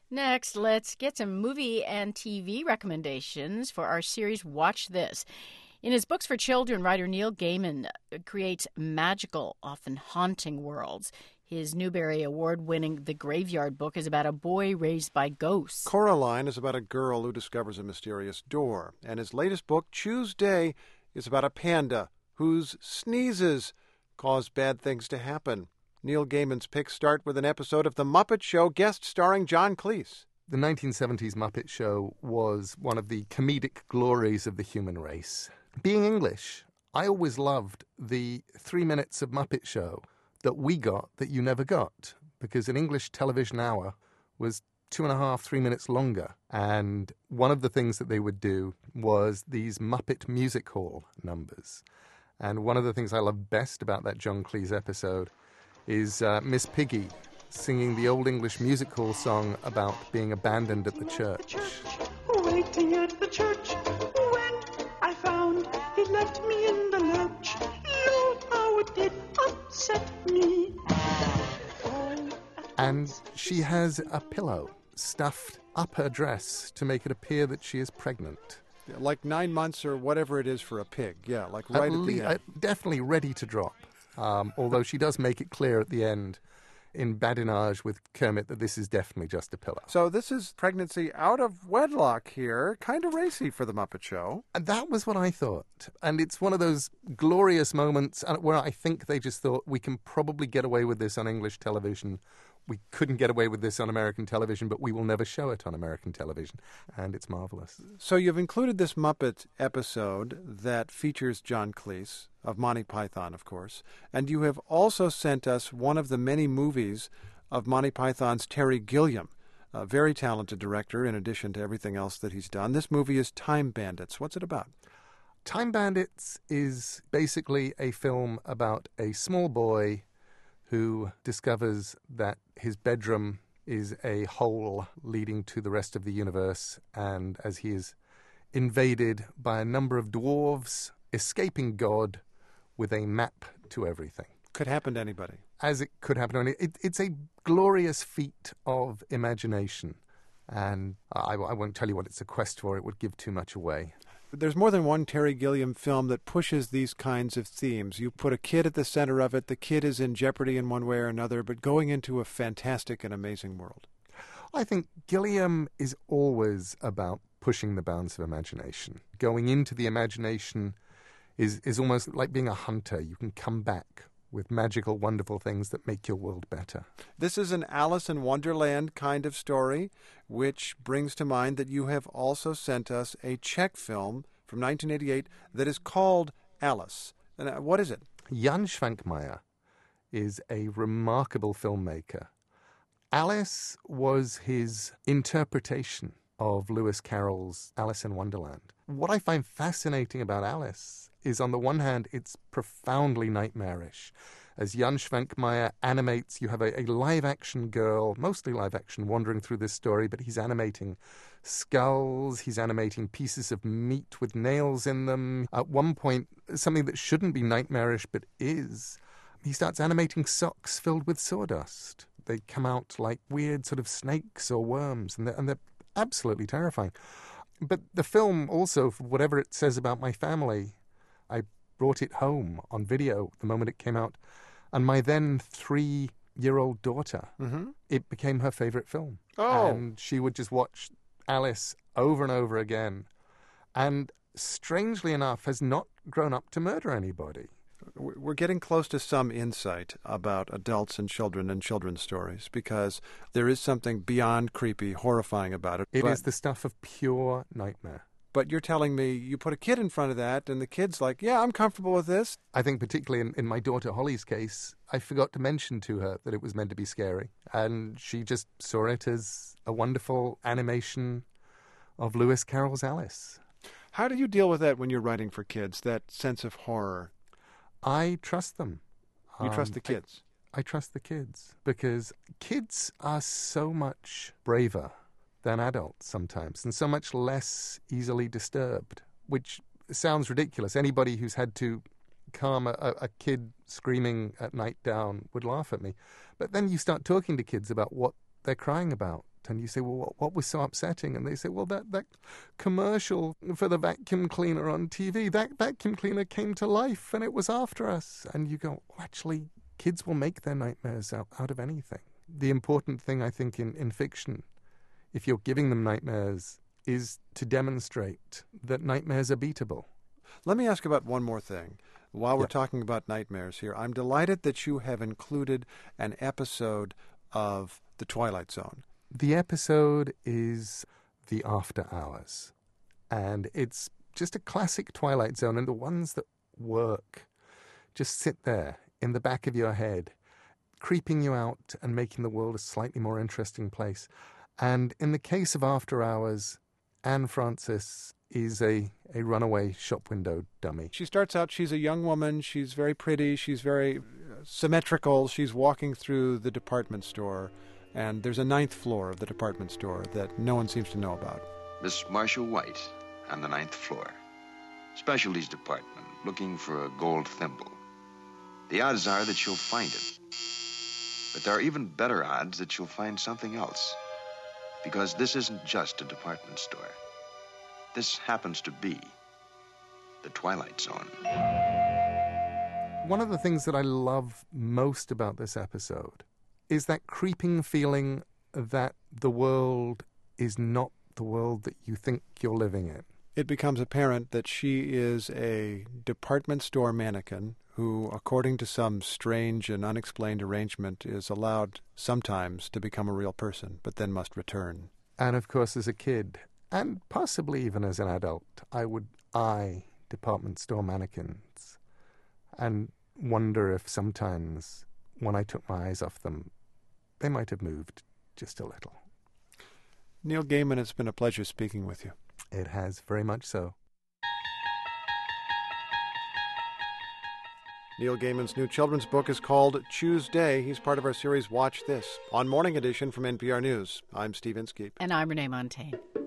Next, let's get some movie and TV recommendations for our series Watch This. In his books for children, writer Neil Gaiman creates magical, often haunting worlds. His Newbery Award-winning The Graveyard Book is about a boy raised by ghosts. Coraline is about a girl who discovers a mysterious door. And his latest book, Choose Day, is about a panda whose sneezes cause bad things to happen. Neil Gaiman's picks start with an episode of The Muppet Show, guest starring John Cleese. The 1970s Muppet Show was one of the comedic glories of the human race. Being English, I always loved the 3 minutes of Muppet Show that we got that you never got, because an English television hour was 2.5, 3 minutes longer. And one of the things that they would do was these Muppet Music Hall numbers. And one of the things I love best about that John Cleese episode is Miss Piggy singing the Old English Music Hall song about being abandoned at the church. Waiting at the church, when I found he left me in the lurch. Lord, how it did upset me. And she has a pillow stuffed up her dress to make it appear that she is pregnant. Like 9 months or whatever it is for a pig. Yeah, like right at the end. Definitely ready to drop. Although she does make it clear at the end in badinage with Kermit that this is definitely just a pillow. So this is pregnancy out of wedlock here. Kind of racy for The Muppet Show. And that was what I thought. And it's one of those glorious moments where I think they just thought, we can probably get away with this on English television. We couldn't get away with this on American television, but we will never show it on American television. And it's marvelous. So you've included this Muppet episode that features John Cleese, of Monty Python, of course. And you have also sent us one of the many movies of Monty Python's Terry Gilliam, a very talented director in addition to everything else that he's done. This movie is Time Bandits. What's it about? Time Bandits is basically a film about a small boy who discovers that his bedroom is a hole leading to the rest of the universe, and as he is invaded by a number of dwarves, escaping God with a map to everything. Could happen to anybody. As it could happen to anybody. It's a glorious feat of imagination, and I won't tell you what it's a quest for. It would give too much away. There's more than one Terry Gilliam film that pushes these kinds of themes. You put a kid at the center of it. The kid is in jeopardy in one way or another, but going into a fantastic and amazing world. I think Gilliam is always about pushing the bounds of imagination. Going into the imagination is almost like being a hunter. You can come back with magical, wonderful things that make your world better. This is an Alice in Wonderland kind of story, which brings to mind that you have also sent us a Czech film from 1988 that is called Alice. And what is it? Jan Švankmajer is a remarkable filmmaker. Alice was his interpretation of Lewis Carroll's Alice in Wonderland. What I find fascinating about Alice is, on the one hand, it's profoundly nightmarish. As Jan Švankmajer animates, you have a live-action girl, mostly live-action, wandering through this story, but he's animating skulls, he's animating pieces of meat with nails in them. At one point, something that shouldn't be nightmarish but is, he starts animating socks filled with sawdust. They come out like weird sort of snakes or worms, and they're absolutely terrifying. But the film also, for whatever it says about my family, I brought it home on video the moment it came out, and my then 3-year-old daughter, it became her favorite film. Oh. And she would just watch Alice over and over again, and strangely enough has not grown up to murder anybody. We're getting close to some insight about adults and children's stories, because there is something beyond creepy, horrifying about it. It is the stuff of pure nightmare. But you're telling me you put a kid in front of that, and the kid's like, yeah, I'm comfortable with this. I think particularly in my daughter Holly's case, I forgot to mention to her that it was meant to be scary. And she just saw it as a wonderful animation of Lewis Carroll's Alice. How do you deal with that when you're writing for kids, that sense of horror? I trust them. You trust the kids? I trust the kids, because kids are so much braver than adults sometimes, and so much less easily disturbed, which sounds ridiculous. Anybody who's had to calm a kid screaming at night down would laugh at me. But then you start talking to kids about what they're crying about, And you say, well, what was so upsetting? And they say, well, that commercial for the vacuum cleaner on TV, that vacuum cleaner came to life and it was after us. And you go, well, actually, kids will make their nightmares out of anything. The important thing, I think, in fiction, if you're giving them nightmares, is to demonstrate that nightmares are beatable. Let me ask about one more thing. While we're talking about nightmares here, I'm delighted that you have included an episode of The Twilight Zone. The episode is The After Hours, and it's just a classic Twilight Zone, and the ones that work just sit there in the back of your head, creeping you out and making the world a slightly more interesting place. And in the case of After Hours, Anne Francis is a runaway shop window dummy. She starts out, she's a young woman, she's very pretty, she's very symmetrical, she's walking through the department store, and there's a 9th floor of the department store that no one seems to know about. Miss Marcia White on the 9th floor. Specialties department, looking for a gold thimble. The odds are that you'll find it. But there are even better odds that you'll find something else. Because this isn't just a department store. This happens to be the Twilight Zone. One of the things that I love most about this episode is that creeping feeling that the world is not the world that you think you're living in. It becomes apparent that she is a department store mannequin who, according to some strange and unexplained arrangement, is allowed sometimes to become a real person, but then must return. And of course, as a kid, and possibly even as an adult, I would eye department store mannequins and wonder if sometimes when I took my eyes off them, they might have moved just a little. Neil Gaiman, it's been a pleasure speaking with you. It has, very much so. Neil Gaiman's new children's book is called Choose Day. He's part of our series Watch This. On Morning Edition from NPR News, I'm Steve Inskeep. And I'm Renee Montagne.